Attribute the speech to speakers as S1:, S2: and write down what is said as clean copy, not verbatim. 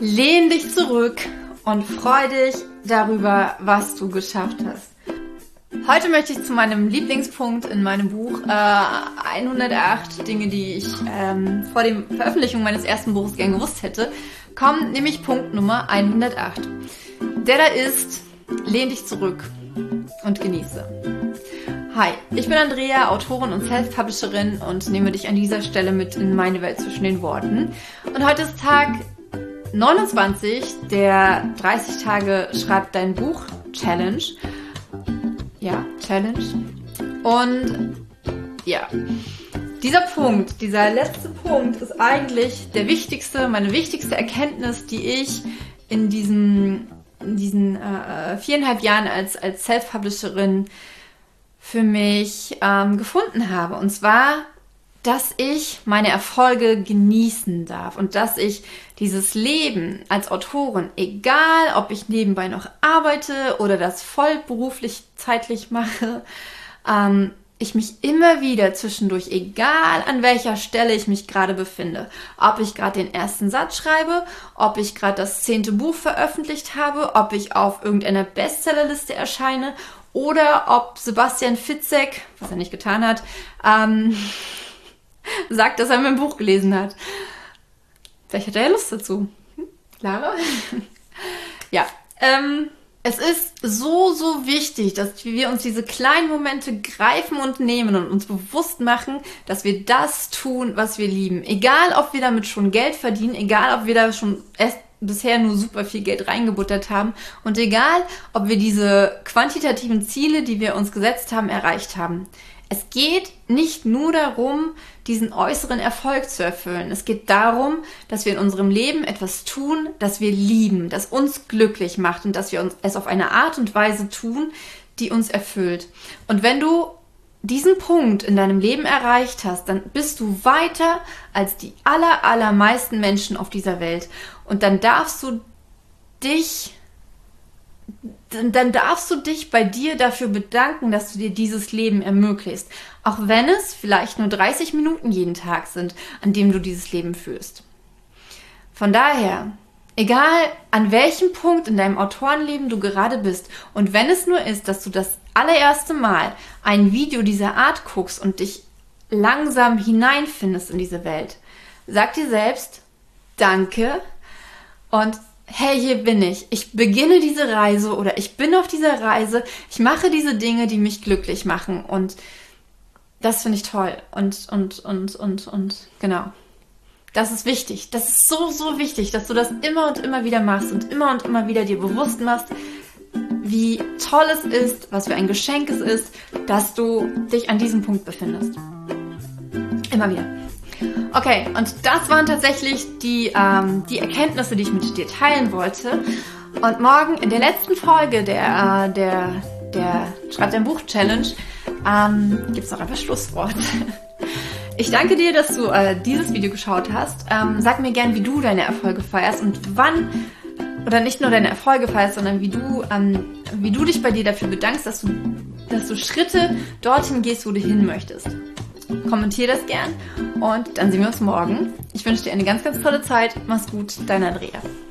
S1: Lehn dich zurück und freu dich darüber, was du geschafft hast. Heute möchte ich zu meinem Lieblingspunkt in meinem Buch 108 Dinge, die ich vor der Veröffentlichung meines ersten Buches gern gewusst hätte, kommen, nämlich Punkt Nummer 108. Der da ist, lehn dich zurück und genieße. Hi, ich bin Andrea, Autorin und Self-Publisherin und nehme dich an dieser Stelle mit in meine Welt zwischen den Worten. Und heute ist Tag 29 der 30 Tage Schreib dein Buch Challenge. Ja, Challenge. Und ja, dieser letzte Punkt ist eigentlich der wichtigste, meine wichtigste Erkenntnis, die ich in diesen 4,5 Jahren als Self-Publisherin für mich gefunden habe. Und zwar, dass ich meine Erfolge genießen darf und dass ich dieses Leben als Autorin, egal ob ich nebenbei noch arbeite oder das vollberuflich zeitlich mache, ich mich immer wieder zwischendurch, egal an welcher Stelle ich mich gerade befinde, ob ich gerade den ersten Satz schreibe, ob ich gerade das 10. Buch veröffentlicht habe, ob ich auf irgendeiner Bestsellerliste erscheine oder ob Sebastian Fitzek, was er nicht getan hat, sagt, dass er mein Buch gelesen hat. Vielleicht hat er ja Lust dazu. Lara? Ja, es ist so wichtig, dass wir uns diese kleinen Momente greifen und nehmen und uns bewusst machen, dass wir das tun, was wir lieben. Egal, ob wir damit schon Geld verdienen, egal, ob wir da schon bisher nur super viel Geld reingebuttert haben und egal, ob wir diese quantitativen Ziele, die wir uns gesetzt haben, erreicht haben. Es geht nicht nur darum, diesen äußeren Erfolg zu erfüllen. Es geht darum, dass wir in unserem Leben etwas tun, das wir lieben, das uns glücklich macht und dass wir es auf eine Art und Weise tun, die uns erfüllt. Und wenn du diesen Punkt in deinem Leben erreicht hast, dann bist du weiter als die allermeisten Menschen auf dieser Welt. Und dann darfst du dich bei dir dafür bedanken, dass du dir dieses Leben ermöglicht. Auch wenn es vielleicht nur 30 Minuten jeden Tag sind, an dem du dieses Leben führst. Von daher, egal an welchem Punkt in deinem Autorenleben du gerade bist und wenn es nur ist, dass du das allererste Mal ein Video dieser Art guckst und dich langsam hineinfindest in diese Welt, sag dir selbst, danke und hey, hier bin ich. Ich beginne diese Reise oder ich bin auf dieser Reise. Ich mache diese Dinge, die mich glücklich machen. Und das finde ich toll. Und genau. Das ist wichtig. Das ist so wichtig, dass du das immer und immer wieder machst und immer wieder dir bewusst machst, wie toll es ist, was für ein Geschenk es ist, dass du dich an diesem Punkt befindest. Immer wieder. Okay, und das waren tatsächlich die Erkenntnisse, die ich mit dir teilen wollte. Und morgen in der letzten Folge der Schreib dein Buch Challenge gibt es noch ein paar Schlussworte. Ich danke dir, dass du dieses Video geschaut hast. Sag mir gern, wie du deine Erfolge feierst und wann, oder nicht nur deine Erfolge feierst, sondern wie du dich bei dir dafür bedankst, dass du Schritte dorthin gehst, wo du hin möchtest. Kommentier das gern und dann sehen wir uns morgen. Ich wünsche dir eine ganz tolle Zeit. Mach's gut, deine Andrea.